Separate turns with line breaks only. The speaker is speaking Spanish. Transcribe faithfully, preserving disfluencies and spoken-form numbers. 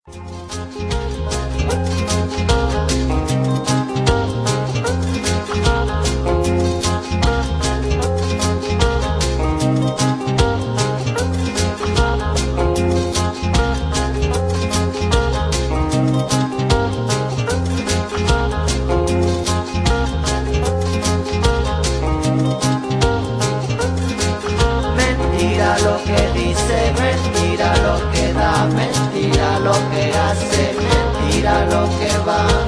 Mentira lo que dice, mentira lo que da, mentira lo que hace, mentira lo que va.